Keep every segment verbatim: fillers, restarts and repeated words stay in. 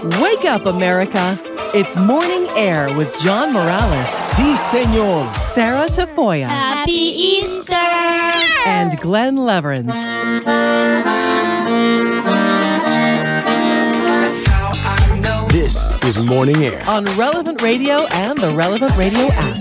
Wake up, America. It's Morning Air with John Morales. Si, senor. Sarah Tafoya. Happy Easter! And Glenn Leverins. This is Morning Air On Relevant Radio and the Relevant Radio app.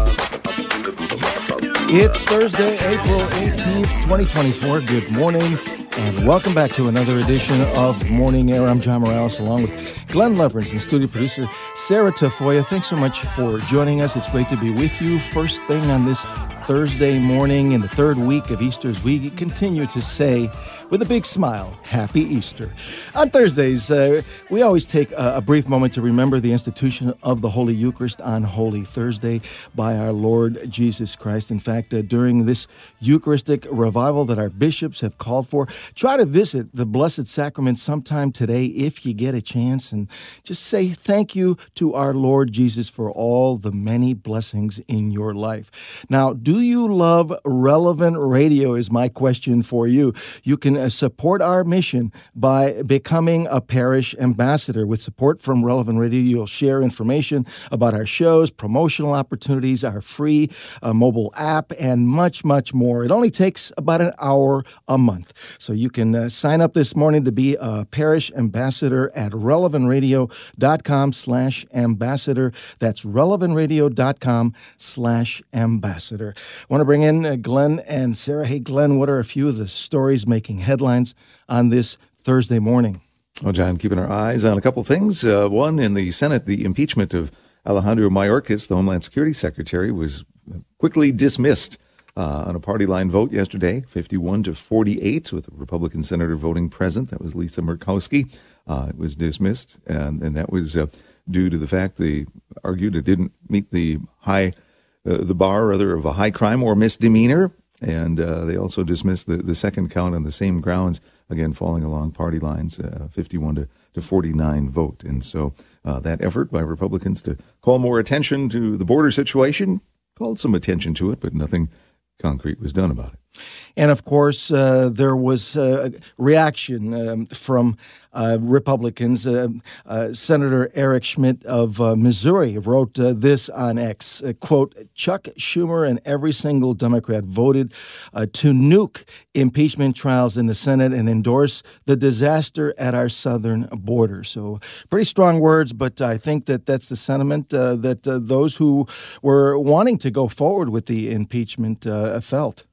It's Thursday, April eighteenth, twenty twenty-four. Good morning, and welcome back to another edition of Morning Air. I'm John Morales, along with Glenn Leverins and studio producer Sarah Tafoya. Thanks so much for joining us. It's great to be with you. First thing on this Thursday morning in the third week of Easter, as we continue to say with a big smile, Happy Easter. On Thursdays, uh, we always take a, a brief moment to remember the institution of the Holy Eucharist on Holy Thursday by our Lord Jesus Christ. In fact, uh, during this Eucharistic revival that our bishops have called for, try to visit the Blessed Sacrament sometime today if you get a chance, and just say thank you to our Lord Jesus for all the many blessings in your life. Now, do you love Relevant Radio is my question for you. You can uh, support our mission by becoming a parish ambassador. With support from Relevant Radio, you'll share information about our shows, promotional opportunities, our free uh, mobile app, and much, much more. It only takes about an hour a month. So you can uh, sign up this morning to be a parish ambassador at relevantradio.com slash ambassador. That's relevantradio.com slash ambassador. I want to bring in uh, Glenn and Sarah. Hey, Glenn, what are a few of the stories making headlines on this Thursday morning? Well, John, keeping our eyes on a couple things. Uh, one, in the Senate, the impeachment of Alejandro Mayorkas, the Homeland Security Secretary, was quickly dismissed uh, on a party line vote yesterday, fifty-one to forty-eight, with a Republican senator voting present. That was Lisa Murkowski. Uh, it was dismissed, and, and that was uh, due to the fact they argued it didn't meet the high, uh, the bar, rather, of a high crime or misdemeanor. And uh, they also dismissed the, the second count on the same grounds, again, falling along party lines, uh, fifty-one to forty-nine vote. And so uh, that effort by Republicans to call more attention to the border situation called some attention to it, but nothing concrete was done about it. And, of course, uh, there was a reaction um, from uh, Republicans. Uh, uh, Senator Eric Schmidt of uh, Missouri wrote uh, this on X, uh, quote, Chuck Schumer and every single Democrat voted uh, to nuke impeachment trials in the Senate and endorse the disaster at our southern border. So pretty strong words, but I think that that's the sentiment uh, that uh, those who were wanting to go forward with the impeachment uh, felt.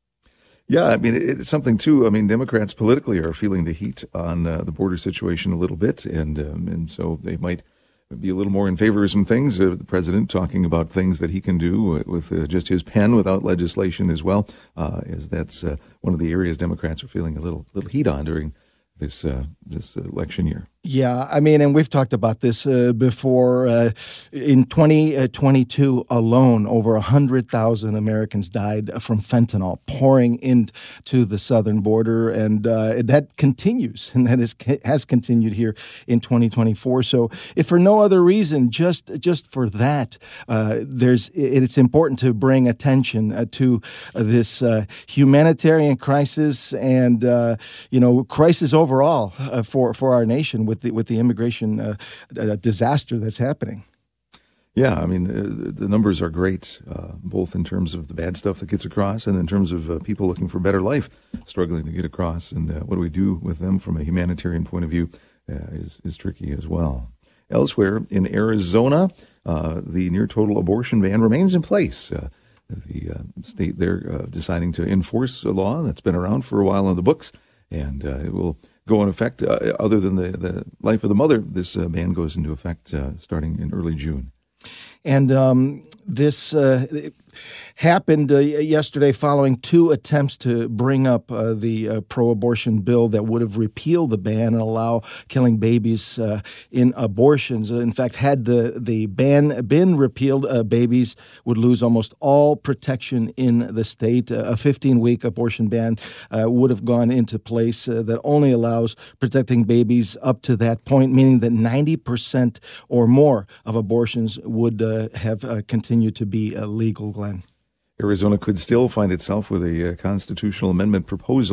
Yeah, I mean, it's something, too. I mean, Democrats politically are feeling the heat on uh, the border situation a little bit, and um, and so they might be a little more in favor of some things. Uh, the president talking about things that he can do with uh, just his pen without legislation as well, uh, as that's uh, one of the areas Democrats are feeling a little little heat on during this uh, this election year. Yeah, I mean, and we've talked about this uh, before. Uh, in twenty twenty-two alone, over one hundred thousand Americans died from fentanyl pouring into the southern border, and uh, that continues, and that is, has continued here in twenty twenty-four. So if for no other reason, just just for that, uh, there's it's important to bring attention uh, to uh, this uh, humanitarian crisis and, uh, you know, crisis overall uh, for, for our nation with the, with the immigration uh, uh, disaster that's happening. Yeah, I mean, uh, the numbers are great, uh, both in terms of the bad stuff that gets across and in terms of uh, people looking for better life, struggling to get across. And uh, what do we do with them from a humanitarian point of view uh, is, is tricky as well. Elsewhere, in Arizona, uh, the near-total abortion ban remains in place. Uh, the uh, state there uh, deciding to enforce a law that's been around for a while on the books, and uh, it will go in effect, uh, other than the, the life of the mother. This uh, ban goes into effect uh, starting in early June. And um, this uh, happened uh, yesterday following two attempts to bring up uh, the uh, pro-abortion bill that would have repealed the ban and allow killing babies uh, in abortions. In fact, had the, the ban been repealed, uh, babies would lose almost all protection in the state. Uh, a fifteen-week abortion ban uh, would have gone into place uh, that only allows protecting babies up to that point, meaning that ninety percent or more of abortions would uh, have uh, continued to be uh, legal, Glenn. Arizona could still find itself with a uh, constitutional amendment proposal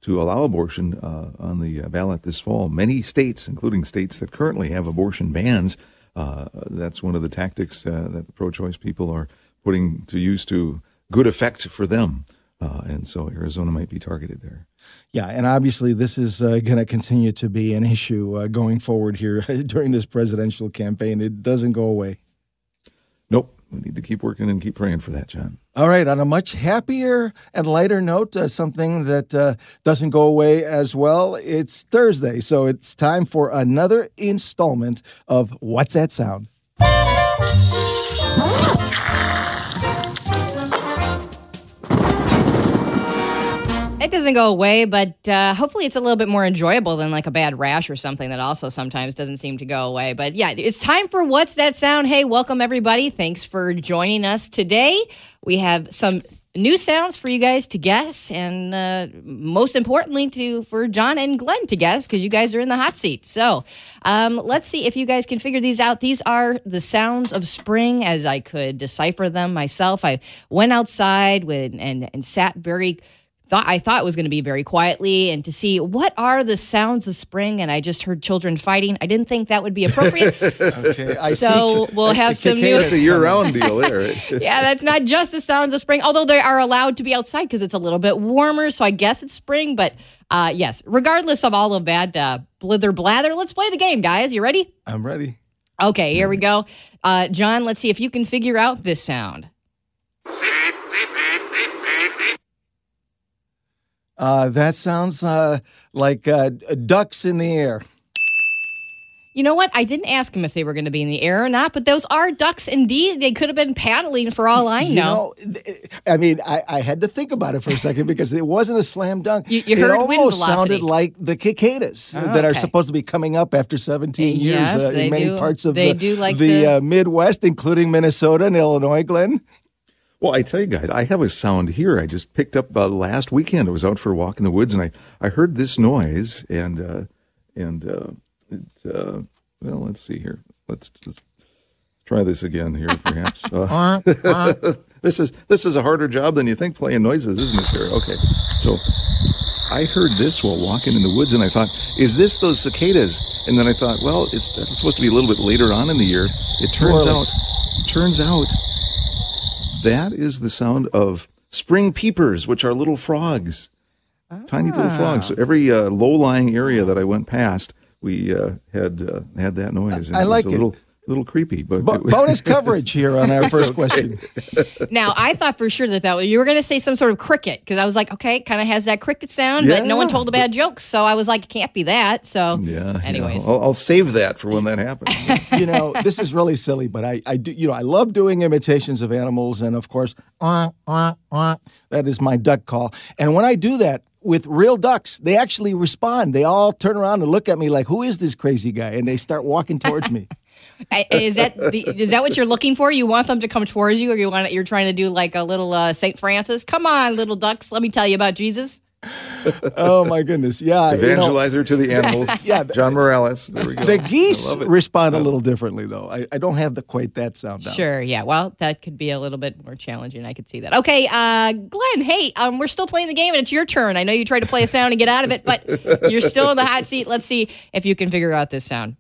to allow abortion uh, on the ballot this fall. Many states, including states that currently have abortion bans, uh, that's one of the tactics uh, that the pro-choice people are putting to use to good effect for them. Uh, and so Arizona might be targeted there. Yeah, and obviously this is uh, going to continue to be an issue uh, going forward here during this presidential campaign. It doesn't go away. Nope. We need to keep working and keep praying for that, John. All right. On a much happier and lighter note, uh, something that uh, doesn't go away as well, it's Thursday, so it's time for another installment of What's That Sound? It doesn't go away, but uh, hopefully it's a little bit more enjoyable than like a bad rash or something that also sometimes doesn't seem to go away. But yeah, it's time for What's That Sound? Hey, welcome everybody. Thanks for joining us today. We have some new sounds for you guys to guess, and uh, most importantly, to for John and Glenn to guess, because you guys are in the hot seat. So um, let's see if you guys can figure these out. These are the sounds of spring as I could decipher them myself. I went outside with, and, and sat very Thought, I thought it was going to be very quietly and to see what are the sounds of spring, and I just heard children fighting. I didn't think that would be appropriate. Okay, I so see. we'll have some new. That's a year-round deal there. Yeah, that's not just the sounds of spring, although they are allowed to be outside because it's a little bit warmer, so I guess it's spring. But uh, yes, regardless of all of that uh, blither blather, let's play the game, guys. You ready? I'm ready. Okay, here we go. Uh, John, let's see if you can figure out this sound. Uh, that sounds uh, like uh, ducks in the air. You know what? I didn't ask them if they were going to be in the air or not, but those are ducks indeed. They could have been paddling for all I know. You know, I mean, I, I had to think about it for a second because it wasn't a slam dunk. You, you heard it wind almost velocity. sounded like the cicadas Oh, that are okay. supposed to be coming up after seventeen Yes, years uh, they in many do. parts of They the, do like the to- uh, Midwest, including Minnesota and Illinois, Glenn. Well, I tell you guys, I have a sound here. I just picked up uh, last weekend. I was out for a walk in the woods, and I, I heard this noise, and uh, and uh, it, uh, well, let's see here. Let's, let's try this again here, perhaps. Uh, this is this is a harder job than you think, playing noises, isn't it, Sarah? Okay, so I heard this while walking in the woods, and I thought, is this those cicadas? And then I thought, well, it's that's supposed to be a little bit later on in the year. It turns early. out, turns out. That is the sound of spring peepers, which are little frogs, ah. tiny little frogs. So every uh, low-lying area that I went past, we uh, had uh, had that noise. And I it like was a it. little, little creepy. But Bo- it was- bonus coverage here on our first question. Now, I thought for sure that, that you were going to say some sort of cricket because I was like, okay, it kind of has that cricket sound, but no one Yeah. told a bad joke. So I was like, it can't be that. So yeah. anyways. Yeah. I'll, I'll save that for when that happens. You know, this is really silly, but I, I do, you know, I love doing imitations of animals, and of course, uh, uh, uh, that is my duck call. And when I do that with real ducks, they actually respond. They all turn around and look at me like, "Who is this crazy guy?" And they start walking towards me. I- Is that the, is that what you're looking for? You want them to come towards you, or you want you're trying to do like a little uh, Saint Francis? Come on, little ducks, let me tell you about Jesus. Oh my goodness, yeah. you know, Evangelizer to the animals. Yeah. John Morales. There we go. the I geese love it. respond a little differently, though. I, I don't have the quite that sound down. Sure, yeah. Well, that could be a little bit more challenging. I could see that. Okay, uh, Glenn. Hey, um, we're still playing the game, and it's your turn. I know you tried to play a sound and get out of it, but you're still in the hot seat. Let's see if you can figure out this sound.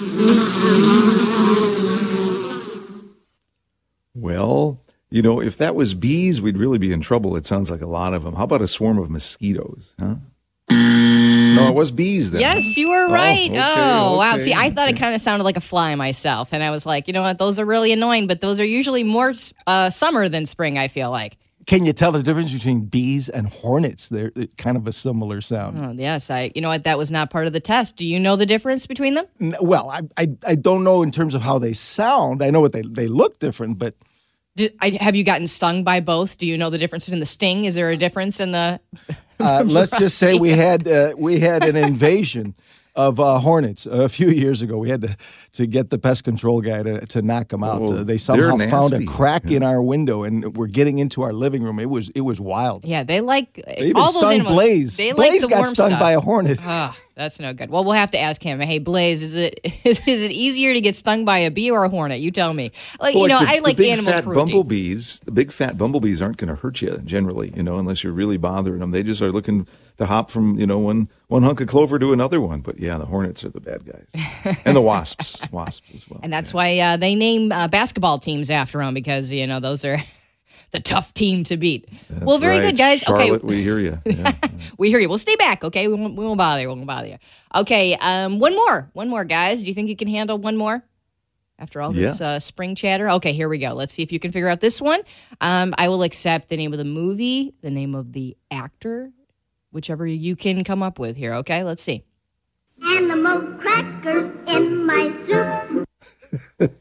Well, you know, if that was bees, we'd really be in trouble. It sounds like a lot of them. How about a swarm of mosquitoes? Huh? No, it was bees then. Yes, you were Oh, right. okay, Oh, wow. okay, See, I thought it okay. kind of sounded like a fly myself, and I was like, you know what? Those are really annoying, but those are usually more uh, summer than spring, I feel like. Can you tell the difference between bees and hornets? They're they're kind of a similar sound. Oh, yes, I. You know what? That was not part of the test. Do you know the difference between them? N- Well, I, I I don't know in terms of how they sound. I know what they, they look different, but Did, I, have you gotten stung by both? Do you know the difference between the sting? Is there a difference in the? uh, let's just say we had uh, we had an invasion of uh, hornets a few years ago. We had to, to get the pest control guy to, to knock them out. Oh, Uh, they somehow they're found a nasty. crack in our window, and we're getting into our living room. It was it was wild. Yeah, they like They even all those stung animals. Blaze. They Blaze like the got warm stung stuff. by a hornet. Ah, That's no good. Well, we'll have to ask him. Hey, Blaze, is it is, is it easier to get stung by a bee or a hornet? You tell me. Like Well, you know, the, I like the big animal fat cruelty. bumblebees. The big fat bumblebees aren't going to hurt you generally, you know, unless you're really bothering them. They just are looking to hop from, you know, one one hunk of clover to another one. But yeah, the hornets are the bad guys, and the wasps, wasps as well. And that's yeah. why uh, they name uh, basketball teams after them because you know those are the tough team to beat. That's well, very right. good, guys. Charlotte, Okay, we hear you. Yeah. we hear you. We'll stay back. Okay, we won't, we won't bother you. We won't bother you. Okay, um, one more, one more, guys. Do you think you can handle one more? After all this Yeah. uh, spring chatter? Okay, here we go. Let's see if you can figure out this one. Um, I will accept the name of the movie, the name of the actor, whichever you can come up with here. Okay, let's see. Animal crackers in my soup.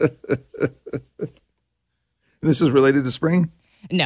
This is related to spring? No.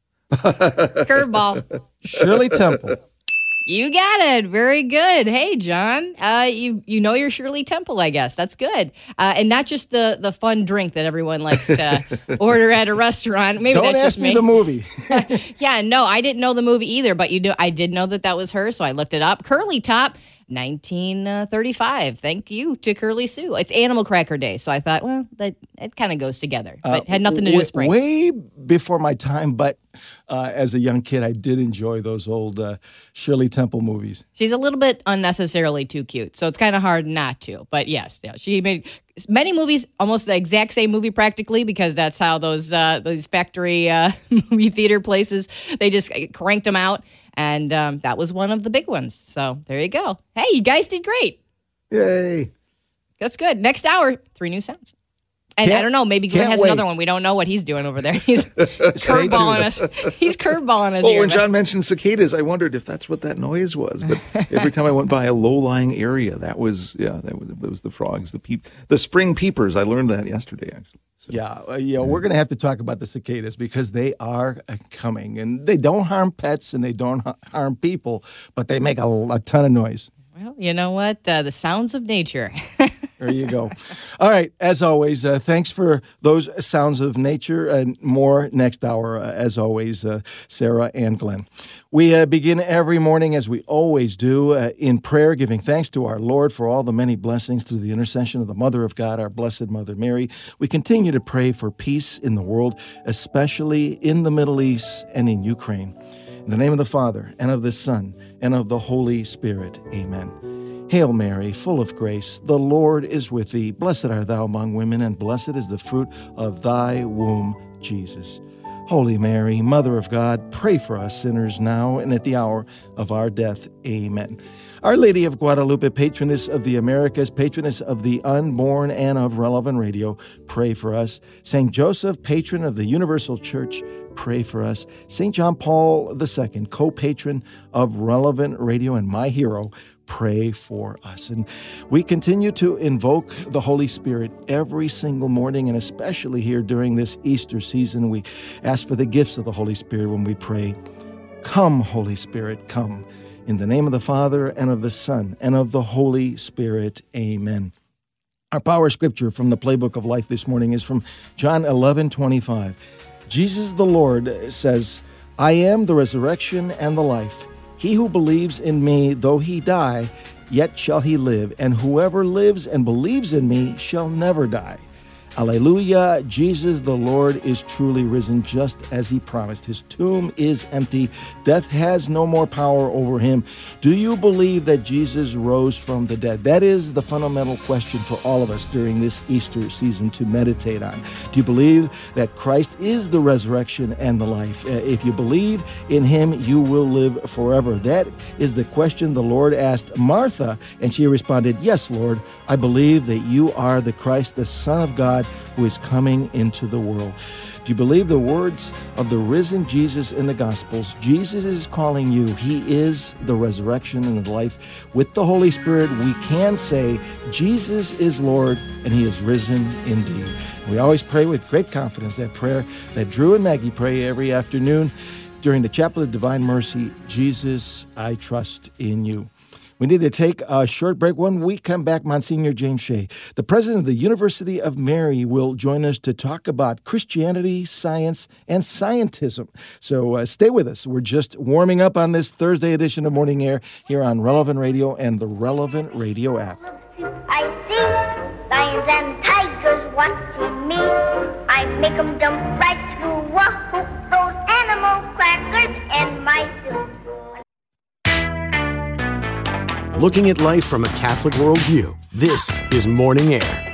Curveball. Shirley Temple. You got it. Very good. Hey, John. Uh, you you know your Shirley Temple, I guess. That's good. Uh, and not just the the fun drink that everyone likes to order at a restaurant. Maybe Don't that's ask just me me. the movie. Yeah, no, I didn't know the movie either, but you do. I did know that that was her, so I looked it up. Curly Top, nineteen thirty-five. Thank you to Curly Sue. It's Animal Cracker Day, so I thought, well, that it kind of goes together, but had nothing to do Uh, with spring. Way before my time, but uh, as a young kid, I did enjoy those old uh, Shirley Temple movies. She's a little bit unnecessarily too cute, so it's kind of hard not to. But yes, yeah, she made many movies, almost the exact same movie practically, because that's how those uh, those factory uh, movie theater places, they just cranked them out. And um, that was one of the big ones. So there you go. Hey, you guys did great. Yay. That's good. Next hour, three new sounds. And I Can't- don't know, maybe Glenn can't has another wait. one. We don't know what he's doing over there. He's curveballing us. He's curveballing us Oh, here. when but- John mentioned cicadas, I wondered if that's what that noise was. But every time I went by a low-lying area, that was, yeah, that was, that was the frogs, the peep, the spring peepers. I learned that yesterday, actually. So, Yeah, uh, yeah, we're going to have to talk about the cicadas because they are uh, coming, and they don't harm pets and they don't ha- harm people, but they make a, a ton of noise. Well, you know what? Uh, the sounds of nature. There you go. All right, as always, uh, thanks for those sounds of nature and more next hour, uh, as always, uh, Sarah and Glenn. We uh, begin every morning, as we always do, uh, in prayer, giving thanks to our Lord for all the many blessings through the intercession of the Mother of God, our Blessed Mother Mary. We continue to pray for peace in the world, especially in the Middle East and in Ukraine. In the name of the Father, and of the Son, and of the Holy Spirit. Amen. Hail Mary, full of grace, the Lord is with thee. Blessed art thou among women, and blessed is the fruit of thy womb, Jesus. Holy Mary, Mother of God, pray for us sinners now and at the hour of our death. Amen. Our Lady of Guadalupe, patroness of the Americas, patroness of the unborn and of Relevant Radio, pray for us. Saint Joseph, patron of the Universal Church, pray for us. Saint John Paul the Second, co-patron of Relevant Radio and my hero, pray for us. And we continue to invoke the Holy Spirit every single morning, and especially here during this Easter season. We ask for the gifts of the Holy Spirit when we pray. Come, Holy Spirit, come. In the name of the Father, and of the Son, and of the Holy Spirit. Amen. Our power scripture from the Playbook of Life this morning is from John eleven twenty-five. Jesus the Lord says, I am the resurrection and the life. He who believes in me, though he die, yet shall he live. And whoever lives and believes in me shall never die. Alleluia, Jesus the Lord is truly risen just as he promised. His tomb is empty. Death has no more power over him. Do you believe that Jesus rose from the dead? That is the fundamental question for all of us during this Easter season to meditate on. Do you believe that Christ is the resurrection and the life? Uh, if you believe in him, you will live forever. That is the question the Lord asked Martha, and she responded, yes, Lord, I believe that you are the Christ, the Son of God, who is coming into the world. Do you believe the words of the risen Jesus in the Gospels? Jesus is calling you. He is the resurrection and the life. With the Holy Spirit, we can say, Jesus is Lord, and he is risen indeed. We always pray with great confidence that prayer that Drew and Maggie pray every afternoon during the Chapel of Divine Mercy. Jesus, I trust in you. We need to take a short break. When we come back, Monsignor James Shea, the president of the University of Mary, will join us to talk about Christianity, science, and scientism. So uh, stay with us. We're just warming up on this Thursday edition of Morning Air here on Relevant Radio and the Relevant Radio app. I see lions and tigers watching me. I make them jump right through a hoop. Those animal crackers in my soup. Looking at life from a Catholic worldview, this is Morning Air.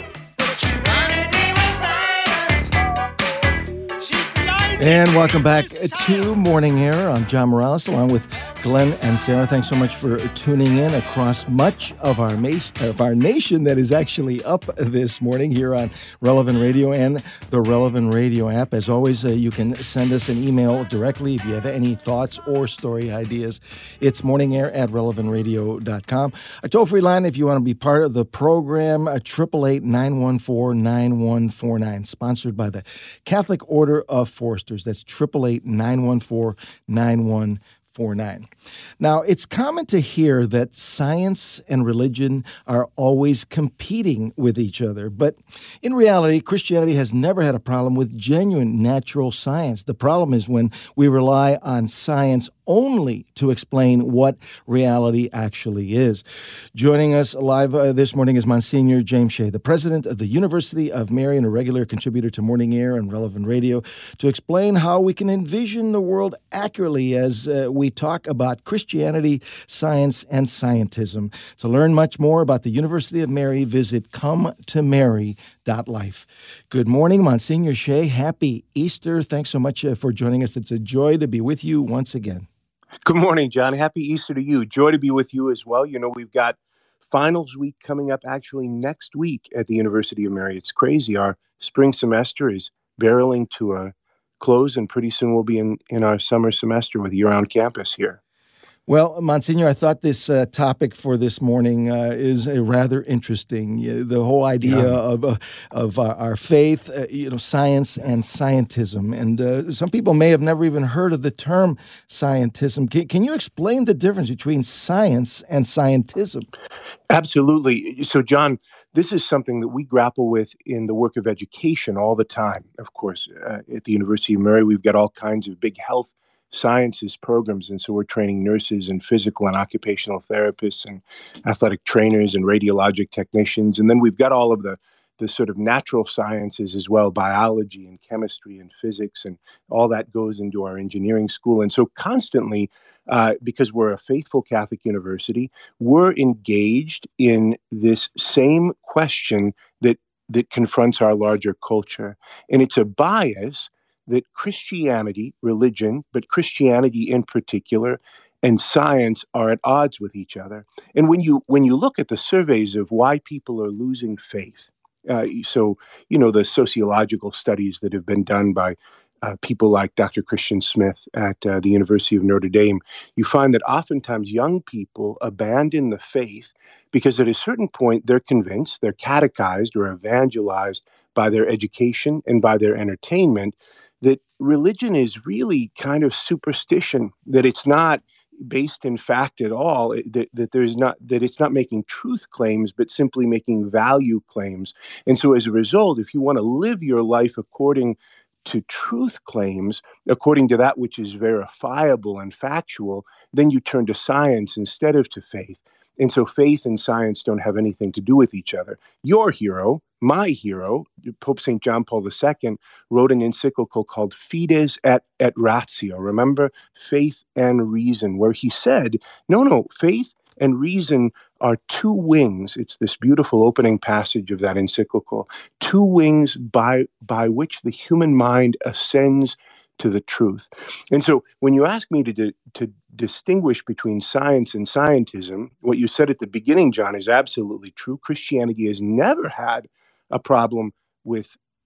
And welcome back to Morning Air. I'm John Morales, along with Glenn and Sarah. Thanks so much for tuning in across much of our ma- of our nation that is actually up this morning here on Relevant Radio and the Relevant Radio app. As always, uh, you can send us an email directly if you have any thoughts or story ideas. It's morningair at relevant radio dot com. A toll-free line if you want to be part of the program, eight eight eight, nine one four, nine one four nine, sponsored by the Catholic Order of Foresters. That's eight eight eight, nine one four, nine one four nine. Now, it's common to hear that science and religion are always competing with each other, but in reality, Christianity has never had a problem with genuine natural science. The problem is when we rely on science only to explain what reality actually is. Joining us live uh, this morning is Monsignor James Shea, the president of the University of Mary and a regular contributor to Morning Air and Relevant Radio, to explain how we can envision the world accurately as uh, we talk about Christianity, science, and scientism. To learn much more about the University of Mary, visit come to mary dot life. Good morning, Monsignor Shea. Happy Easter. Thanks so much uh, for joining us. It's a joy to be with you once again. Good morning, John. Happy Easter to you. Joy to be with you as well. You know, we've got finals week coming up actually next week at the University of Mary. It's crazy. Our spring semester is barreling to a close, and pretty soon we'll be in, in our summer semester with year-round campus here. Well, Monsignor, I thought this uh, topic for this morning uh, is a rather interesting. Uh, the whole idea yeah. of uh, of uh, our faith, uh, you know, science and scientism, and uh, some people may have never even heard of the term scientism. Can, can you explain the difference between science and scientism? Absolutely. So, John, this is something that we grapple with in the work of education all the time. Of course, uh, at the University of Mary, we've got all kinds of big health sciences programs, and so we're training nurses and physical and occupational therapists and athletic trainers and radiologic technicians, and then we've got all of the the sort of natural sciences as well, biology and chemistry and physics, and all that goes into our engineering school. And so constantly, uh, because we're a faithful Catholic university, we're engaged in this same question that that confronts our larger culture, and it's a bias that Christianity, religion, but Christianity in particular, and science are at odds with each other. And when you when you look at the surveys of why people are losing faith, uh, so, you know, the sociological studies that have been done by uh, people like Doctor Christian Smith at uh, the University of Notre Dame, you find that oftentimes young people abandon the faith because at a certain point they're convinced, they're catechized or evangelized by their education and by their entertainment that religion is really kind of superstition, that it's not based in fact at all, that, that there's not that it's not making truth claims, but simply making value claims. And so as a result, if you want to live your life according to truth claims, according to that which is verifiable and factual, then you turn to science instead of to faith. And so faith and science don't have anything to do with each other. Your hero, my hero, Pope Saint John Paul the Second, wrote an encyclical called Fides et, et Ratio, remember, faith and reason, where he said, no, no, faith and reason are two wings. It's this beautiful opening passage of that encyclical, two wings by, by which the human mind ascends to the truth. And so when you ask me to, to, to distinguish between science and scientism, what you said at the beginning, John, is absolutely true. Christianity has never had a problem with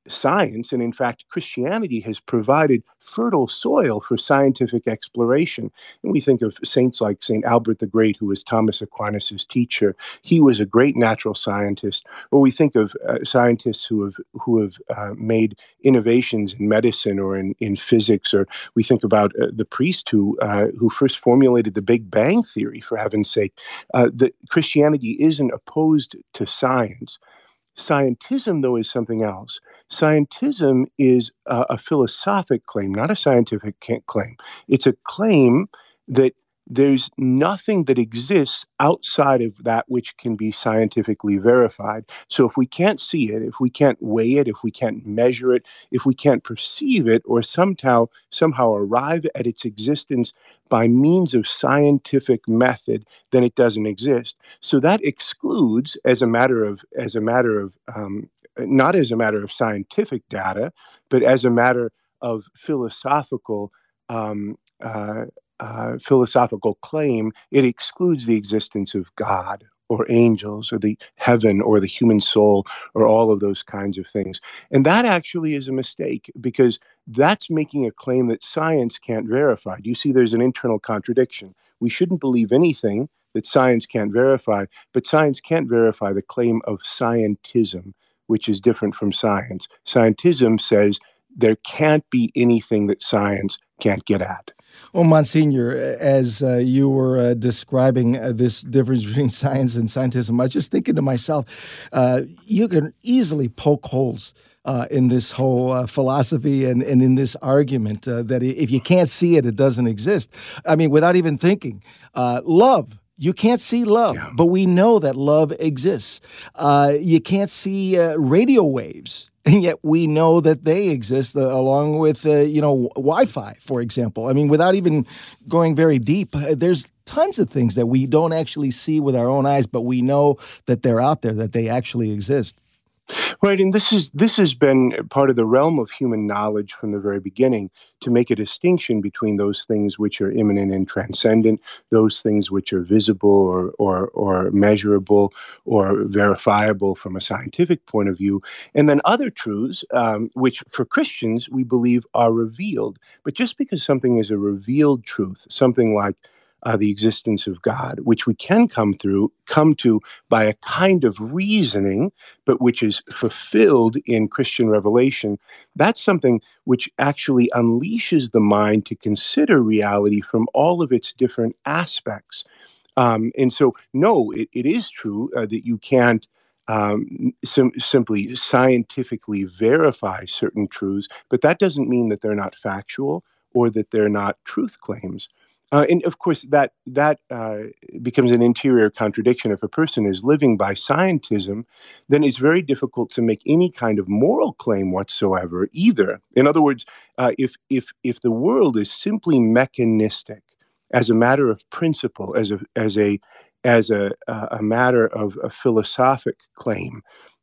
science, and in fact, Christianity has provided fertile soil for scientific exploration. And we think of saints like Saint Albert the Great, who was Thomas Aquinas' teacher. He was a great natural scientist. Or we think of uh, scientists who have who have uh, made innovations in medicine or in, in physics. Or we think about uh, the priest who uh, who first formulated the Big Bang theory, for heaven's sake. Uh, that Christianity isn't opposed to science. Scientism, though, is something else. Scientism is a, a philosophic claim, not a scientific claim. It's a claim that there's nothing that exists outside of that which can be scientifically verified. So if we can't see it, if we can't weigh it, if we can't measure it, if we can't perceive it, or somehow somehow arrive at its existence by means of scientific method, then it doesn't exist. So that excludes, as a matter of as a matter of um, not as a matter of scientific data, but as a matter of philosophical um, uh, Uh, philosophical claim, it excludes the existence of God or angels or the heaven or the human soul or all of those kinds of things. And that actually is a mistake, because that's making a claim that science can't verify. Do you see there's an internal contradiction? We shouldn't believe anything that science can't verify, but science can't verify the claim of scientism, which is different from science. Scientism says there can't be anything that science can't get at. Well, Monsignor, as uh, you were uh, describing uh, this difference between science and scientism, I was just thinking to myself, uh, you can easily poke holes uh, in this whole uh, philosophy and, and in this argument uh, that if you can't see it, it doesn't exist. I mean, without even thinking. Uh, love. You can't see love, yeah. but we know that love exists. Uh, you can't see uh, radio waves, and yet we know that they exist, uh, along with, uh, you know, Wi-Fi, for example. I mean, without even going very deep, uh, there's tons of things that we don't actually see with our own eyes, but we know that they're out there, that they actually exist. Right, and this is this has been part of the realm of human knowledge from the very beginning, to make a distinction between those things which are immanent and transcendent, those things which are visible or or or measurable or verifiable from a scientific point of view, and then other truths um, which for Christians we believe are revealed. But just because something is a revealed truth, something like Uh, the existence of God, which we can come through, come to by a kind of reasoning, but which is fulfilled in Christian revelation, that's something which actually unleashes the mind to consider reality from all of its different aspects. Um, and so, no, it, it is true uh, that you can't um, sim- simply scientifically verify certain truths, but that doesn't mean that they're not factual or that they're not truth claims. Uh, and of course, that that uh, becomes an interior contradiction. If a person is living by scientism, then it's very difficult to make any kind of moral claim whatsoever either. In other words, uh, if if if the world is simply mechanistic, as a matter of principle, as a as a as a a matter of a philosophic claim,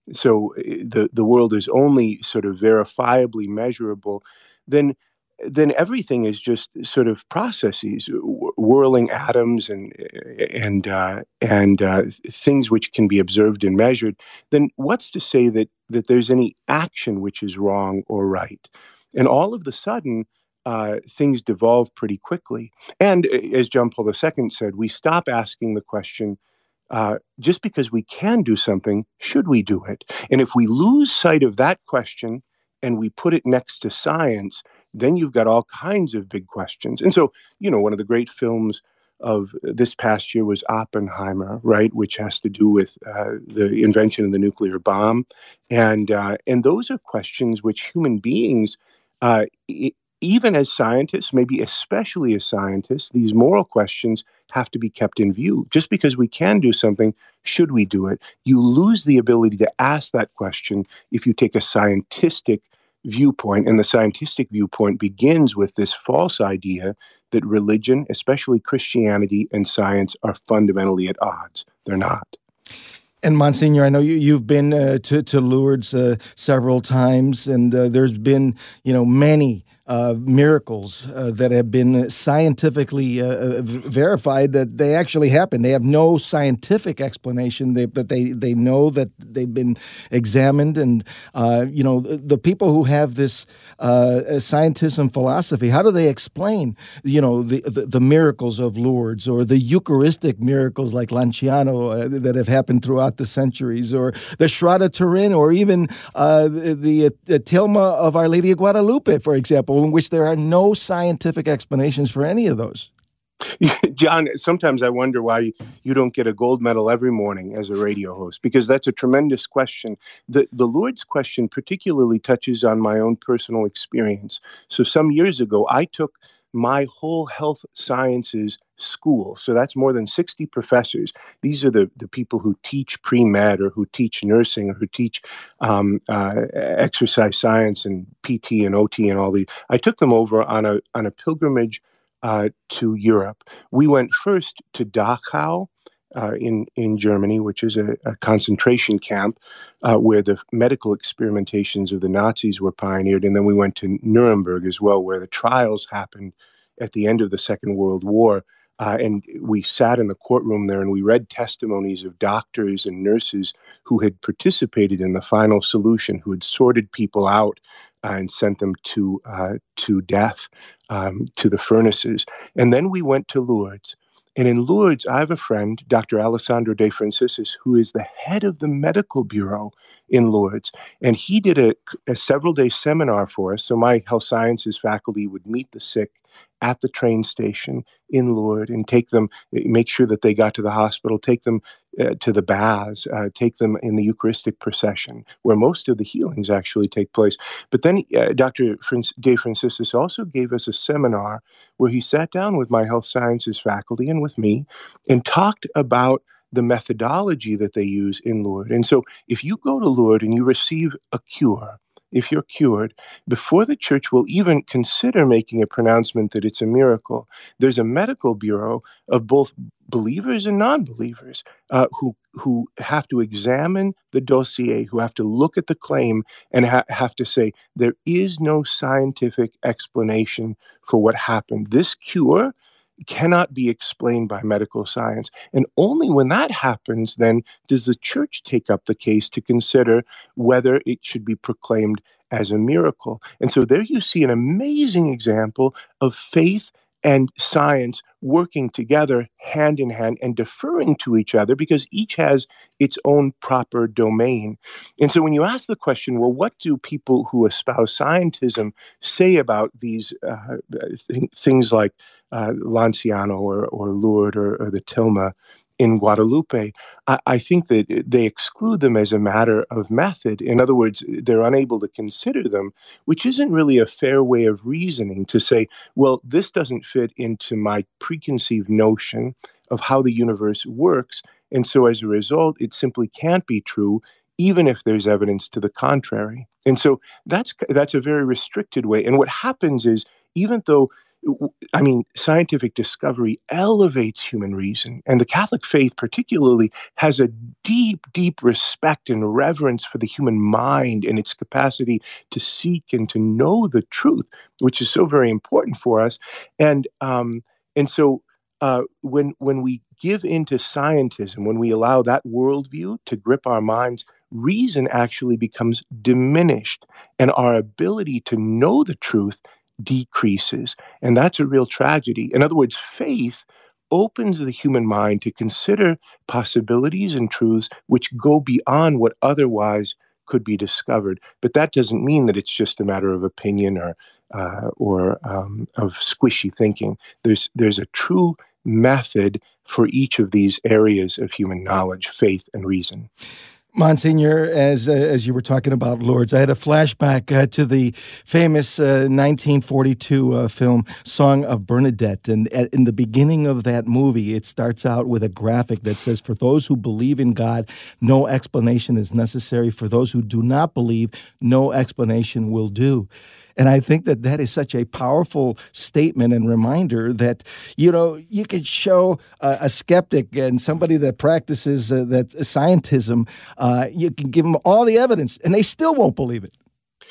so the the world is only sort of verifiably measurable, then. then everything is just sort of processes, whirling atoms and and uh, and uh, things which can be observed and measured. Then what's to say that that there's any action which is wrong or right? And all of the sudden, uh, things devolve pretty quickly. And as John Paul the Second said, we stop asking the question, uh, just because we can do something, should we do it? And if we lose sight of that question and we put it next to science, then you've got all kinds of big questions. And so, you know, one of the great films of this past year was Oppenheimer, right, which has to do with uh, the invention of the nuclear bomb. And uh, and those are questions which human beings, uh, e- even as scientists, maybe especially as scientists, these moral questions have to be kept in view. Just because we can do something, should we do it? You lose the ability to ask that question if you take a scientific viewpoint, and the scientific viewpoint begins with this false idea that religion, especially Christianity, and science are fundamentally at odds. They're not. And Monsignor, I know you, you've been uh, to, to Lourdes uh, several times, and uh, there's been, you know, many uh, miracles uh, that have been scientifically uh, verified that they actually happen. They have no scientific explanation, they, but they, they know that they've been examined. And, uh, you know, the, the people who have this uh, scientism philosophy, how do they explain, you know, the, the, the miracles of Lourdes or the Eucharistic miracles like Lanciano uh, that have happened throughout the centuries, or the Shroud of Turin, or even uh, the, the, the tilma of Our Lady of Guadalupe, for example, in which there are no scientific explanations for any of those. John, sometimes I wonder why you don't get a gold medal every morning as a radio host, because that's a tremendous question. The, the Lourdes question particularly touches on my own personal experience. So some years ago, I took my whole health sciences school. So that's more than sixty professors. These are the, the people who teach pre-med or who teach nursing or who teach um, uh, exercise science and P T and O T and all these. I took them over on a on a pilgrimage uh, to Europe. We went first to Dachau uh, in, in Germany, which is a, a concentration camp uh, where the medical experimentations of the Nazis were pioneered. And then we went to Nuremberg as well, where the trials happened at the end of the Second World War. Uh, and we sat in the courtroom there and we read testimonies of doctors and nurses who had participated in the final solution, who had sorted people out uh, and sent them to uh, to death, um, to the furnaces. And then we went to Lourdes. And in Lourdes, I have a friend, Doctor Alessandro De Franciscis, who is the head of the medical bureau in Lourdes. And he did a, a several-day seminar for us. So my health sciences faculty would meet the sick at the train station in Lourdes and take them, make sure that they got to the hospital, take them uh, to the baths, uh, take them in the Eucharistic procession, where most of the healings actually take place. But then uh, Doctor De Franciscis also gave us a seminar where he sat down with my health sciences faculty and with me and talked about the methodology that they use in Lourdes. And so if you go to Lourdes and you receive a cure, if you're cured, before the church will even consider making a pronouncement that it's a miracle, there's a medical bureau of both believers and non-believers uh, who who have to examine the dossier, who have to look at the claim and ha- have to say, there is no scientific explanation for what happened. This cure cannot be explained by medical science. And only when that happens, then, does the church take up the case to consider whether it should be proclaimed as a miracle. And so there you see an amazing example of faith and science working together hand in hand and deferring to each other because each has its own proper domain. And so when you ask the question, well, what do people who espouse scientism say about these uh, th- things like uh, Lanciano or, or Lourdes or, or the tilma in Guadalupe, I, I think that they exclude them as a matter of method. In other words, they're unable to consider them, which isn't really a fair way of reasoning to say, well, this doesn't fit into my preconceived notion of how the universe works. And so as a result, it simply can't be true, even if there's evidence to the contrary. And so that's that's a very restricted way. And what happens is, even though I mean, scientific discovery elevates human reason, and the Catholic faith particularly has a deep, deep respect and reverence for the human mind and its capacity to seek and to know the truth, which is so very important for us. And um, and so uh, when when we give into scientism, when we allow that worldview to grip our minds, reason actually becomes diminished, and our ability to know the truth decreases. And that's a real tragedy. In other words, faith opens the human mind to consider possibilities and truths which go beyond what otherwise could be discovered. But that doesn't mean that it's just a matter of opinion or uh, or um, of squishy thinking. There's there's a true method for each of these areas of human knowledge, faith, and reason. Monsignor, as uh, as you were talking about Lourdes, I had a flashback uh, to the famous uh, nineteen forty-two uh, film Song of Bernadette. And at, in the beginning of that movie, it starts out with a graphic that says, for those who believe in God, no explanation is necessary. For those who do not believe, no explanation will do. And I think that that is such a powerful statement and reminder that, you know, you could show uh, a skeptic and somebody that practices uh, that scientism, uh, you can give them all the evidence and they still won't believe it.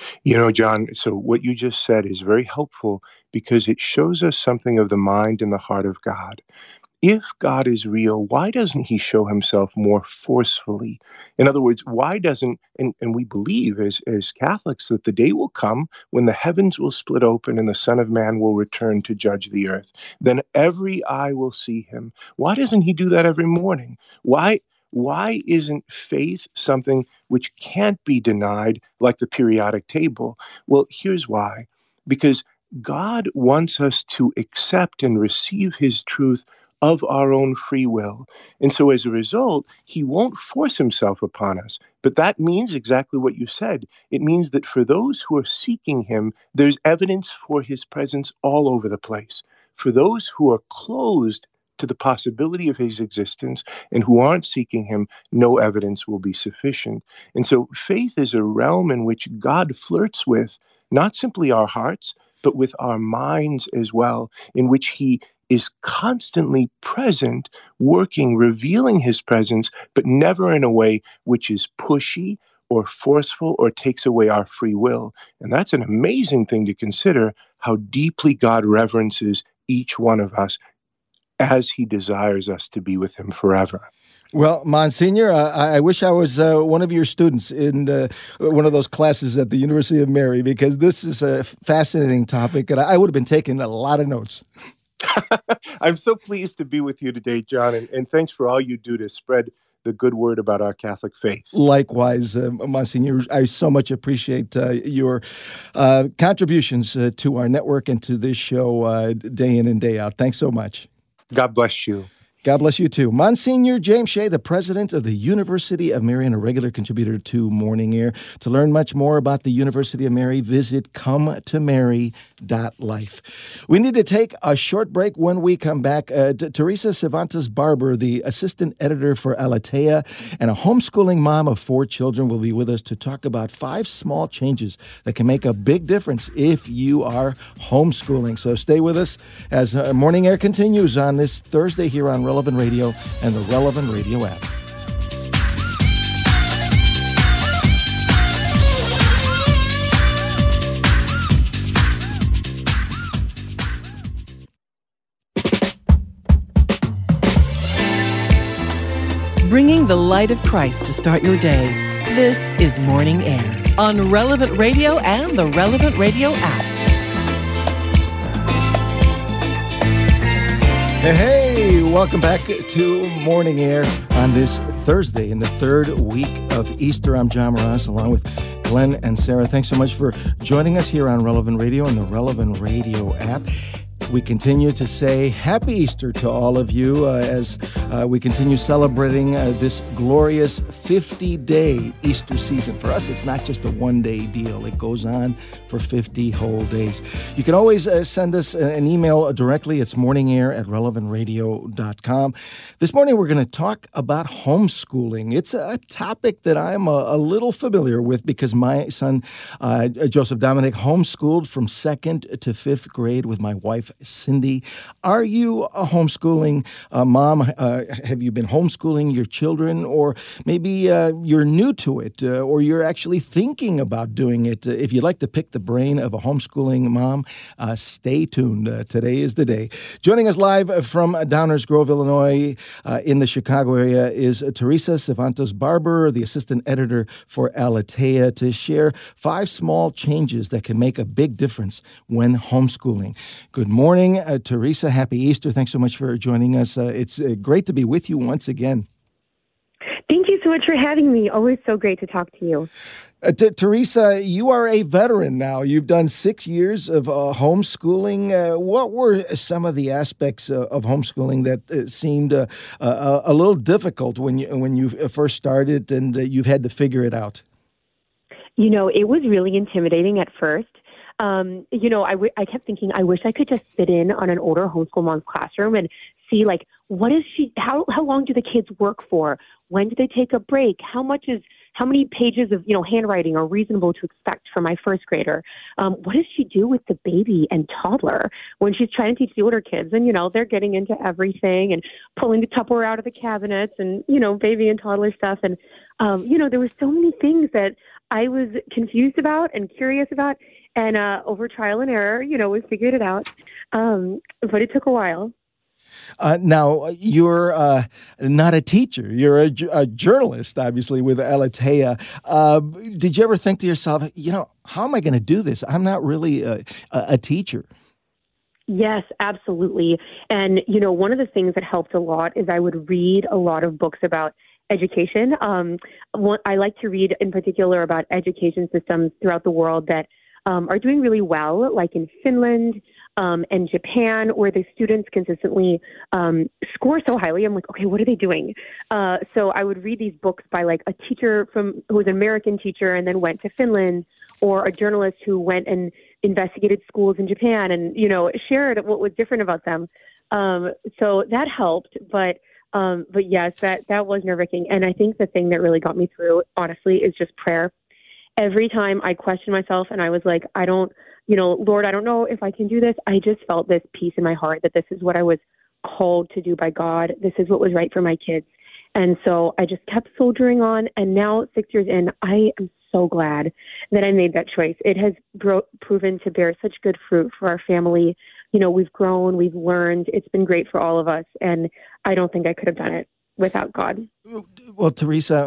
You know, John, so what you just said is very helpful because it shows us something of the mind and the heart of God. If God is real, why doesn't he show himself more forcefully? In other words, why doesn't, and, and we believe as, as Catholics that the day will come when the heavens will split open and the Son of Man will return to judge the earth. Then every eye will see him. Why doesn't he do that every morning? Why, why isn't faith something which can't be denied like the periodic table? Well, here's why. Because God wants us to accept and receive his truth of our own free will. And so as a result, he won't force himself upon us. But that means exactly what you said. It means that for those who are seeking him, there's evidence for his presence all over the place. For those who are closed to the possibility of his existence and who aren't seeking him, no evidence will be sufficient. And so faith is a realm in which God flirts with not simply our hearts, but with our minds as well, in which he is constantly present, working, revealing his presence, but never in a way which is pushy or forceful or takes away our free will. And that's an amazing thing to consider, how deeply God reverences each one of us as he desires us to be with him forever. Well, Monsignor, uh, I wish I was uh, one of your students in uh, one of those classes at the University of Mary, because this is a fascinating topic, and I would have been taking a lot of notes. I'm so pleased to be with you today, John, and, and thanks for all you do to spread the good word about our Catholic faith. Likewise, uh, Monsignor, I so much appreciate uh, your uh, contributions uh, to our network and to this show uh, day in and day out. Thanks so much. God bless you. God bless you too. Monsignor James Shea, the president of the University of Mary and a regular contributor to Morning Air. To learn much more about the University of Mary, visit come to mary dot life. We need to take a short break. When we come back, uh, T- Teresa Cervantes Barber, the assistant editor for Aleteia and a homeschooling mom of four children, will be with us to talk about five small changes that can make a big difference if you are homeschooling. So stay with us as uh, Morning Air continues on this Thursday here on Relevant Radio and the Relevant Radio app. Bringing the light of Christ to start your day. This is Morning Air on Relevant Radio and the Relevant Radio app. Hey, hey, welcome back to Morning Air on this Thursday in the third week of Easter. I'm John Morales along with Glenn and Sarah. Thanks so much for joining us here on Relevant Radio and the Relevant Radio app. We continue to say Happy Easter to all of you uh, as uh, we continue celebrating uh, this glorious fifty-day Easter season. For us, it's not just a one-day deal. It goes on for fifty whole days. You can always uh, send us an email directly. It's morningair at relevant radio dot com. This morning, we're going to talk about homeschooling. It's a topic that I'm a, a little familiar with because my son, uh, Joseph Dominic, homeschooled from second to fifth grade with my wife, Cindy. Are you a homeschooling uh, mom? Uh, have you been homeschooling your children? Or maybe uh, you're new to it, uh, or you're actually thinking about doing it. Uh, if you'd like to pick the brain of a homeschooling mom, uh, stay tuned. Uh, today is the day. Joining us live from Downers Grove, Illinois, uh, in the Chicago area is Teresa Cervantes Barber, the assistant editor for Aleteia, to share five small changes that can make a big difference when homeschooling. Good morning. Morning, uh, Teresa. Happy Easter. Thanks so much for joining us. Uh, it's uh, great to be with you once again. Thank you so much for having me. Always so great to talk to you. Uh, T- Teresa, you are a veteran now. You've done six years of uh, homeschooling. Uh, what were some of the aspects uh, of homeschooling that uh, seemed uh, uh, a little difficult when you when you first started and uh, you've had to figure it out? You know, it was really intimidating at first. Um, you know, I, w- I kept thinking, I wish I could just sit in on an older homeschool mom's classroom and see, like, what is she, how, how long do the kids work for? When do they take a break? How much is how many pages of, you know, handwriting are reasonable to expect from my first grader? Um, what does she do with the baby and toddler when she's trying to teach the older kids? And, you know, they're getting into everything and pulling the Tupperware out of the cabinets and, you know, baby and toddler stuff. And, um, you know, there were so many things that I was confused about and curious about. And uh, over trial and error, you know, we figured it out. Um, but it took a while. Uh, now, you're uh, not a teacher. You're a, a journalist, obviously, with Aleteia. Uh, did you ever think to yourself, you know, how am I going to do this? I'm not really a, a teacher. Yes, absolutely. And, you know, one of the things that helped a lot is I would read a lot of books about education. Um, one, I like to read in particular about education systems throughout the world that um, are doing really well, like in Finland um, and Japan, where the students consistently um, score so highly. I'm like, okay, what are they doing? Uh, so I would read these books by like a teacher from who was an American teacher and then went to Finland, or a journalist who went and investigated schools in Japan and, you know, shared what was different about them. Um, so that helped. But Um, but yes, that, that was nerve-wracking. And I think the thing that really got me through, honestly, is just prayer. Every time I questioned myself and I was like, I don't, you know, Lord, I don't know if I can do this. I just felt this peace in my heart that this is what I was called to do by God. This is what was right for my kids. And so I just kept soldiering on. And now, six years in, I am so glad that I made that choice. It has bro- proven to bear such good fruit for our family. You know, we've grown, we've learned. It's been great for all of us. And I don't think I could have done it without God. Well, Teresa,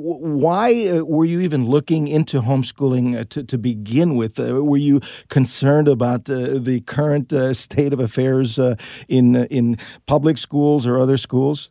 why were you even looking into homeschooling to, to begin with? Uh, were you concerned about uh, the current uh, state of affairs uh, in in public schools or other schools?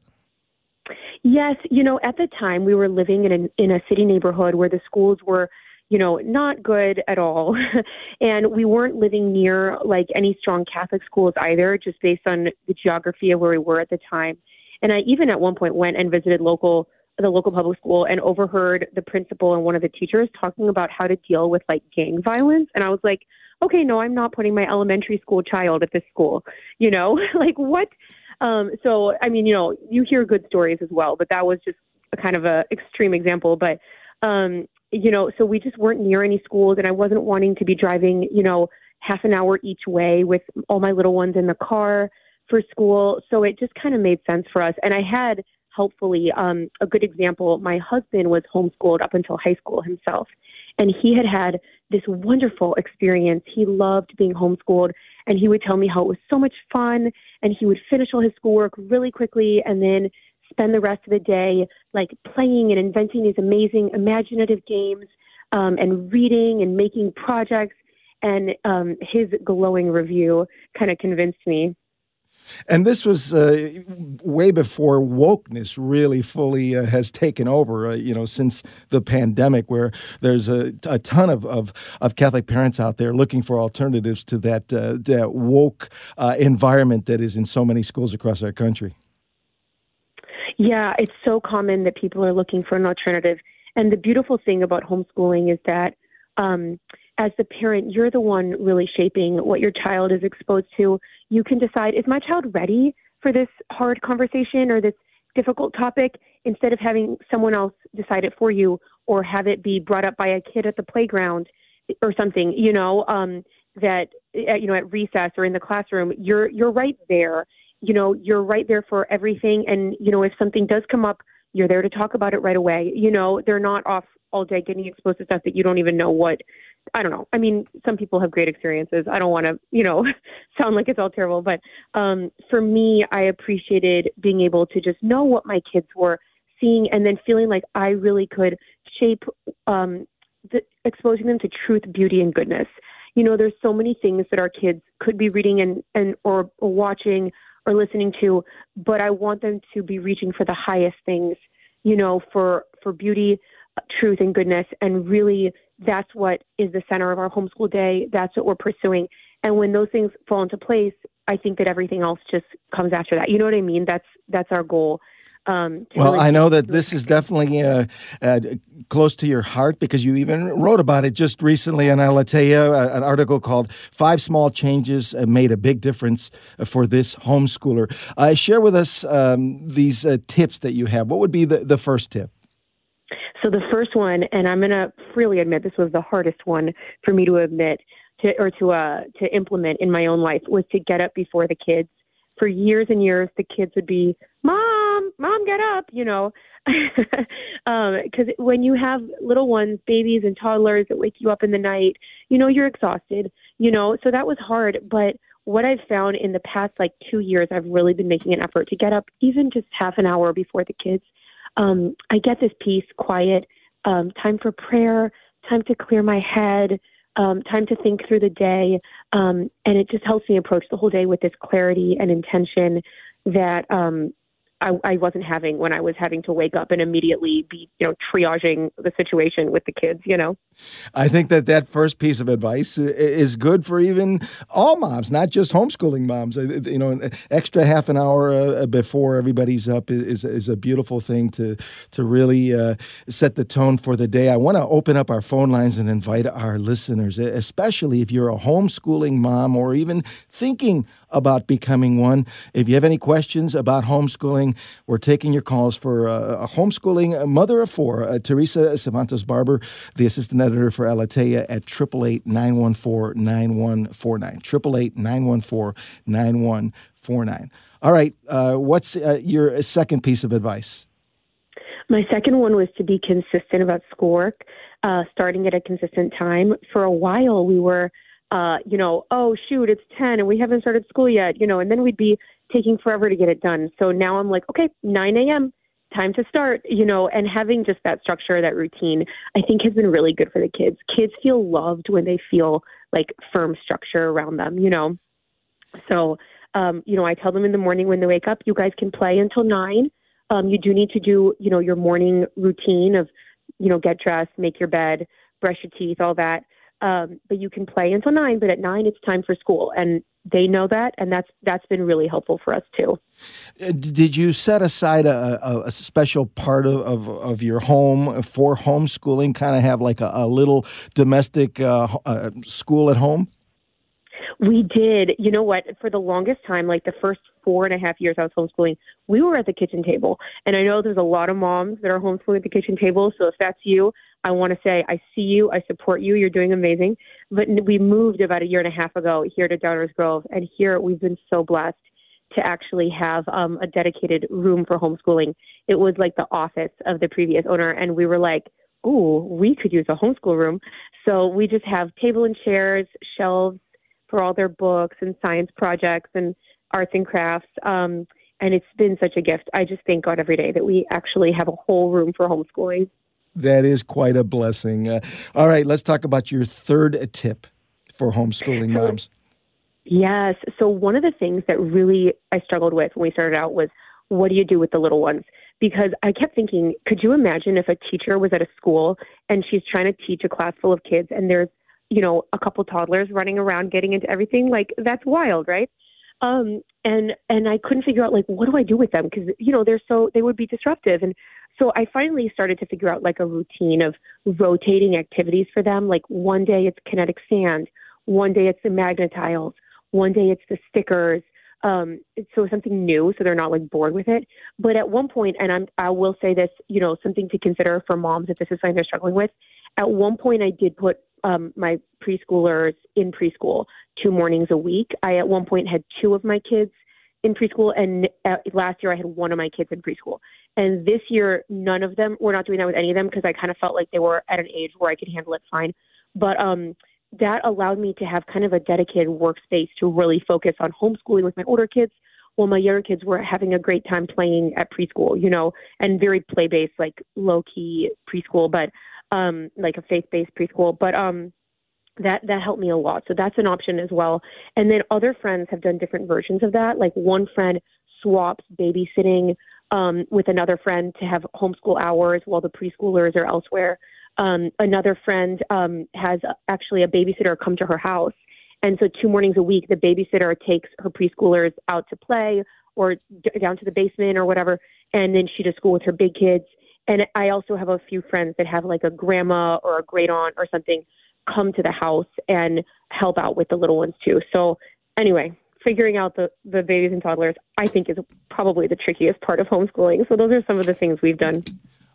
Yes. You know, at the time we were living in a, in a city neighborhood where the schools were, you know, not good at all. And we weren't living near like any strong Catholic schools either, just based on the geography of where we were at the time. And I even at one point went and visited local, the local public school and overheard the principal and one of the teachers talking about how to deal with like gang violence. And I was like, okay, no, I'm not putting my elementary school child at this school, you know, like what? Um, so, I mean, you know, you hear good stories as well, but that was just a kind of a extreme example. But, um, you know, so we just weren't near any schools, and I wasn't wanting to be driving, you know, half an hour each way with all my little ones in the car for school. So it just kind of made sense for us. And I had, helpfully, um, a good example. My husband was homeschooled up until high school himself, and he had had this wonderful experience. He loved being homeschooled, and he would tell me how it was so much fun, and he would finish all his schoolwork really quickly and then spend the rest of the day like playing and inventing these amazing imaginative games um, and reading and making projects. And um, his glowing review kind of convinced me. And this was uh, way before wokeness really fully uh, has taken over, uh, you know, since the pandemic, where there's a, a ton of, of, of Catholic parents out there looking for alternatives to that, uh, that woke uh, environment that is in so many schools across our country. Yeah, it's so common that people are looking for an alternative. And the beautiful thing about homeschooling is that um, as the parent, you're the one really shaping what your child is exposed to. You can decide, is my child ready for this hard conversation or this difficult topic, instead of having someone else decide it for you or have it be brought up by a kid at the playground or something, you know, um, that, you know, at recess or in the classroom, you're, you're right there. You know, you're right there for everything. And, you know, if something does come up, you're there to talk about it right away. You know, they're not off all day getting exposed to stuff that you don't even know what, I don't know. I mean, some people have great experiences. I don't want to, you know, sound like it's all terrible. But um, for me, I appreciated being able to just know what my kids were seeing and then feeling like I really could shape um, the, exposing them to truth, beauty, and goodness. You know, there's so many things that our kids could be reading and, and or, or watching or listening to, but I want them to be reaching for the highest things, you know, for, for beauty, truth, and goodness. And really, that's what is the center of our homeschool day. That's what we're pursuing. And when those things fall into place, I think that everything else just comes after that. You know what I mean? That's, that's our goal. Um, well, really I know that this is definitely uh, uh, close to your heart, because you even wrote about it just recently in Aleteia, an article called Five Small Changes Made a Big Difference for This Homeschooler. Uh, share with us um, these uh, tips that you have. What would be the, the first tip? So the first one, and I'm going to freely admit this was the hardest one for me to admit to, or to, uh, to implement in my own life, was to get up before the kids. For years and years, the kids would be, Mom, Mom, get up, you know, because um, when you have little ones, babies and toddlers that wake you up in the night, you know, you're exhausted, you know, so that was hard. But what I've found in the past, like two years, I've really been making an effort to get up even just half an hour before the kids. Um, I get this peace, quiet, um, time for prayer, time to clear my head, um, time to think through the day. Um, and it just helps me approach the whole day with this clarity and intention that um, I, I wasn't having when I was having to wake up and immediately be, you know, triaging the situation with the kids, you know. I think that that first piece of advice is good for even all moms, not just homeschooling moms. You know, an extra half an hour uh, before everybody's up is is a beautiful thing to to really uh, set the tone for the day. I want to open up our phone lines and invite our listeners, especially if you're a homeschooling mom or even thinking about becoming one. If you have any questions about homeschooling, we're taking your calls for uh, a homeschooling mother of four. Uh, Teresa Cervantes-Barber, the assistant editor for Alatea, at eight eight eight, nine one four, nine one four nine. eight eight eight, nine one four, nine one four nine. All right. Uh, what's uh, your second piece of advice? My second one was to be consistent about schoolwork, uh, starting at a consistent time. For a while, we were Uh, you know, oh, shoot, it's ten and we haven't started school yet, you know, and then we'd be taking forever to get it done. So now I'm like, okay, nine a.m., time to start, you know, and having just that structure, that routine, I think has been really good for the kids. Kids feel loved when they feel like firm structure around them, you know. So, um, you know, I tell them in the morning when they wake up, you guys can play until nine. Um, you do need to do, you know, your morning routine of, you know, get dressed, make your bed, brush your teeth, all that. Um, but you can play until nine, but at nine, it's time for school. And they know that. And that's, that's been really helpful for us too. Did you set aside a, a, a special part of, of, of your home for homeschooling, kind of have like a, a little domestic uh, uh, school at home? We did. You know what? For the longest time, like the first four and a half years I was homeschooling, we were at the kitchen table. And I know there's a lot of moms that are homeschooling at the kitchen table. So if that's you, I want to say, I see you, I support you, you're doing amazing. But we moved about a year and a half ago here to Downers Grove. And here we've been so blessed to actually have um, a dedicated room for homeschooling. It was like the office of the previous owner. And we were like, ooh, we could use a homeschool room. So we just have table and chairs, shelves for all their books and science projects and arts and crafts. Um, and it's been such a gift. I just thank God every day that we actually have a whole room for homeschooling. That is quite a blessing. Uh, all right, let's talk about your third tip for homeschooling so, moms. Yes. So one of the things that really I struggled with when we started out was, what do you do with the little ones? Because I kept thinking, could you imagine if a teacher was at a school and she's trying to teach a class full of kids and there's, you know, a couple toddlers running around getting into everything? Like, that's wild, right? Um, and, and I couldn't figure out, like, what do I do with them? Because, you know, they're so, they would be disruptive. And so I finally started to figure out like a routine of rotating activities for them. Like one day it's kinetic sand, one day it's the magnet tiles, one day it's the stickers. Um, so something new, so they're not like bored with it. But at one point, and I'm, I will say this, you know, something to consider for moms if this is something they're struggling with. At one point, I did put um, my preschoolers in preschool two mornings a week. I at one point had two of my kids in preschool, and uh, last year I had one of my kids in preschool. And this year, none of them, we're not doing that with any of them because I kind of felt like they were at an age where I could handle it fine. But um, that allowed me to have kind of a dedicated workspace to really focus on homeschooling with my older kids, while my younger kids were having a great time playing at preschool, you know, and very play-based, like low-key preschool, but um, like a faith-based preschool. But um, that that helped me a lot. So that's an option as well. And then other friends have done different versions of that. Like one friend swaps babysitting um, with another friend to have homeschool hours while the preschoolers are elsewhere. Um, another friend um, has actually a babysitter come to her house. And so two mornings a week, the babysitter takes her preschoolers out to play or d- down to the basement or whatever. And then she does school with her big kids. And I also have a few friends that have like a grandma or a great aunt or something come to the house and help out with the little ones too. So anyway, figuring out the, the babies and toddlers, I think is probably the trickiest part of homeschooling. So those are some of the things we've done.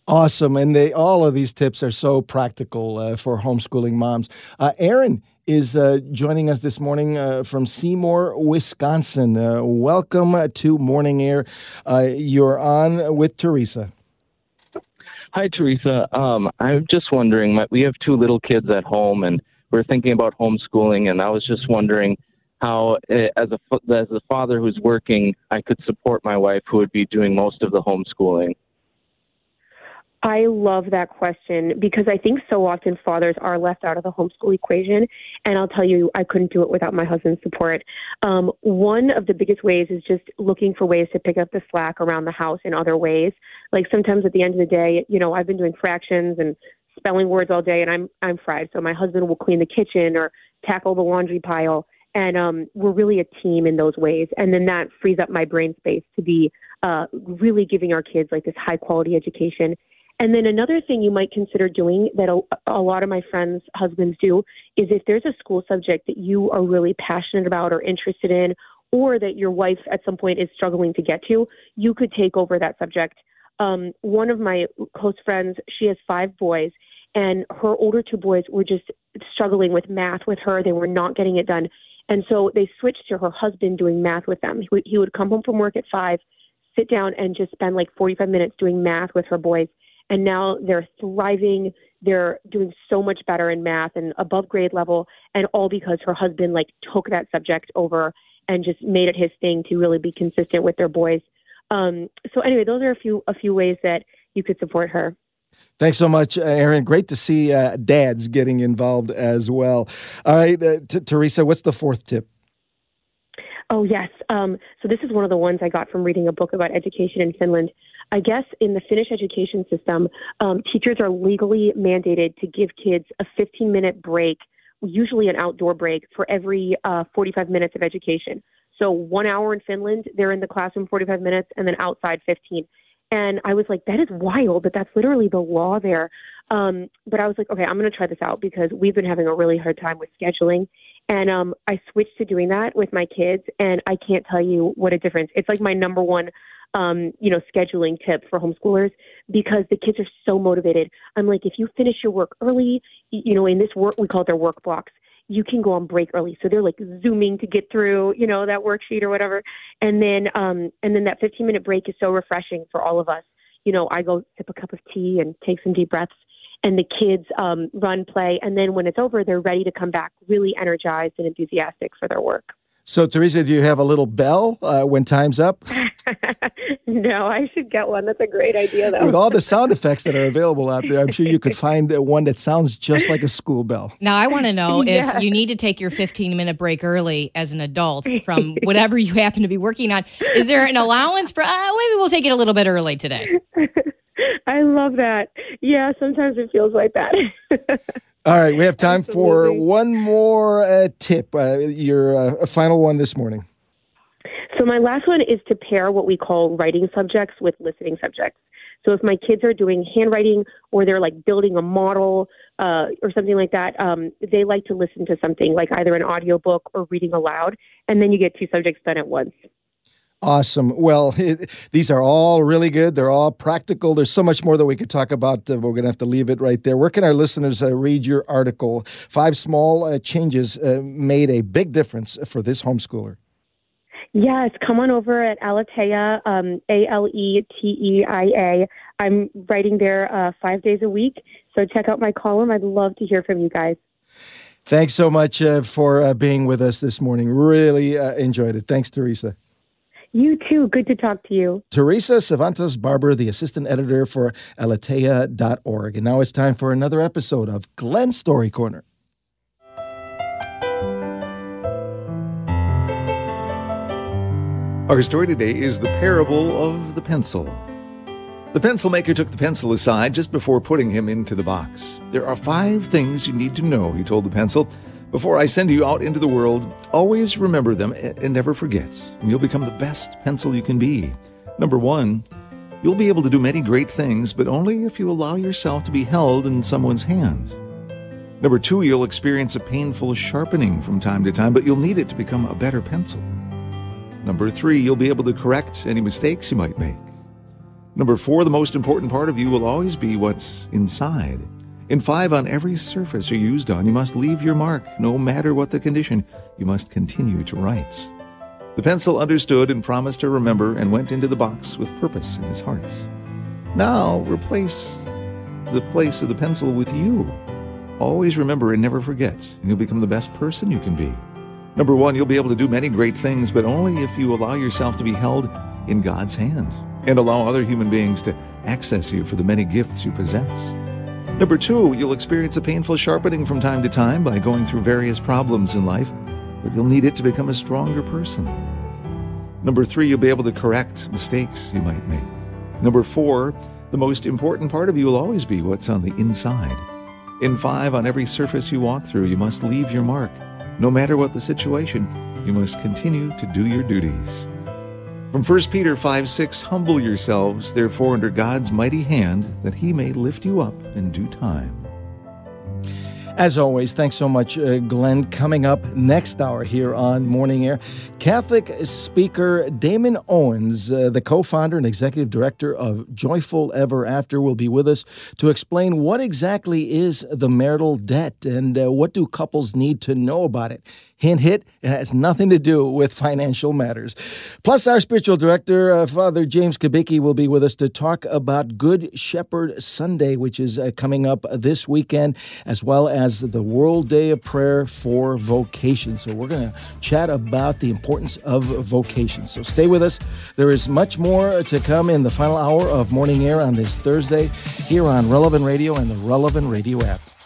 Awesome. And they all of these tips are so practical uh, for homeschooling moms. Uh, Aaron is uh, joining us this morning uh, from Seymour, Wisconsin. Uh, welcome to Morning Air. Uh, you're on with Teresa. Hi, Teresa. Um, I'm just wondering, my, we have two little kids at home, and we're thinking about homeschooling, and I was just wondering how, uh, as a as a father who's working, I could support my wife who would be doing most of the homeschooling. I love that question because I think so often fathers are left out of the homeschool equation. And I'll tell you, I couldn't do it without my husband's support. Um, one of the biggest ways is just looking for ways to pick up the slack around the house in other ways. Like sometimes at the end of the day, you know, I've been doing fractions and spelling words all day and I'm, I'm fried. So my husband will clean the kitchen or tackle the laundry pile. And um, we're really a team in those ways. And then that frees up my brain space to be uh, really giving our kids like this high quality education. And then another thing you might consider doing that a, a lot of my friends' husbands do is if there's a school subject that you are really passionate about or interested in, or that your wife at some point is struggling to get to, you could take over that subject. Um, one of my close friends, she has five boys, and her older two boys were just struggling with math with her. They were not getting it done. And so they switched to her husband doing math with them. He would, he would come home from work at five, sit down and just spend like forty-five minutes doing math with her boys. And now they're thriving. They're doing so much better in math and above grade level. And all because her husband like took that subject over and just made it his thing to really be consistent with their boys. Um, so anyway, those are a few a few ways that you could support her. Thanks so much, Aaron. Great to see uh, dads getting involved as well. All right, uh, t- Teresa, what's the fourth tip? Oh, yes. Um, so this is one of the ones I got from reading a book about education in Finland. I guess in the Finnish education system, um, teachers are legally mandated to give kids a fifteen-minute break, usually an outdoor break, for every uh, forty-five minutes of education. So one hour in Finland, they're in the classroom forty-five minutes, and then outside fifteen. And I was like, that is wild, but that's literally the law there. Um, but I was like, okay, I'm going to try this out because we've been having a really hard time with scheduling. And um, I switched to doing that with my kids, and I can't tell you what a difference. It's like my number one, um, you know, scheduling tip for homeschoolers because the kids are so motivated. I'm like, if you finish your work early, you know, in this work, we call it their work blocks, you can go on break early. So they're like zooming to get through, you know, that worksheet or whatever. And then, um, and then that fifteen minute break is so refreshing for all of us. You know, I go sip a cup of tea and take some deep breaths. And the kids um, run, play, and then when it's over, they're ready to come back really energized and enthusiastic for their work. So, Teresa, do you have a little bell uh, when time's up? No, I should get one. That's a great idea, though. With all the sound effects that are available out there, I'm sure you could find one that sounds just like a school bell. Now, I want to know Yeah. if you need to take your fifteen-minute break early as an adult from whatever you happen to be working on. Is there an allowance for, uh, maybe we'll take it a little bit early today? I love that. Yeah, sometimes it feels like that. All right, we have time for Absolutely. one more uh, tip, uh, your uh, final one this morning. So my last one is to pair what we call writing subjects with listening subjects. So if my kids are doing handwriting or they're like building a model uh, or something like that, um, they like to listen to something like either an audiobook or reading aloud, and then you get two subjects done at once. Awesome. Well, it, these are all really good. They're all practical. There's so much more that we could talk about, uh, but we're going to have to leave it right there. Where can our listeners uh, read your article? Five small uh, changes uh, made a big difference for this homeschooler. Yes, come on over at Aleteia, um, A L E T E I A. I'm writing there uh, five days a week, so check out my column. I'd love to hear from you guys. Thanks so much uh, for uh, being with us this morning. Really uh, enjoyed it. Thanks, Teresa. You too. Good to talk to you. Teresa Cervantes Barber, the assistant editor for aleteia dot org. And now it's time for another episode of Glenn's Story Corner. Our story today is the parable of the pencil. The pencil maker took the pencil aside just before putting him into the box. There are five things you need to know, he told the pencil. Before I send you out into the world, always remember them and never forget, and you'll become the best pencil you can be. Number one, you'll be able to do many great things, but only if you allow yourself to be held in someone's hand. Number two, you'll experience a painful sharpening from time to time, but you'll need it to become a better pencil. Number three, you'll be able to correct any mistakes you might make. Number four, the most important part of you will always be what's inside. In five, on every surface you're used on, you must leave your mark. No matter what the condition, you must continue to write. The pencil understood and promised to remember and went into the box with purpose in his heart. Now, replace the place of the pencil with you. Always remember and never forget, and you'll become the best person you can be. Number one, you'll be able to do many great things, but only if you allow yourself to be held in God's hand and allow other human beings to access you for the many gifts you possess. Number two, you'll experience a painful sharpening from time to time by going through various problems in life, but you'll need it to become a stronger person. Number three, you'll be able to correct mistakes you might make. Number four, the most important part of you will always be what's on the inside. In five, on every surface you walk through, you must leave your mark. No matter what the situation, you must continue to do your duties. From First Peter five six, humble yourselves, therefore, under God's mighty hand, that he may lift you up in due time. As always, thanks so much, uh, Glenn. Coming up next hour here on Morning Air, Catholic speaker Damon Owens, uh, the co-founder and executive director of Joyful Ever After, will be with us to explain what exactly is the marital debt and uh, what do couples need to know about it. Hint, hint, it has nothing to do with financial matters. Plus, our spiritual director, uh, Father James Kubicki, will be with us to talk about Good Shepherd Sunday, which is uh, coming up this weekend, as well as the World Day of Prayer for Vocation. So we're going to chat about the importance of vocation. So stay with us. There is much more to come in the final hour of Morning Air on this Thursday here on Relevant Radio and the Relevant Radio app.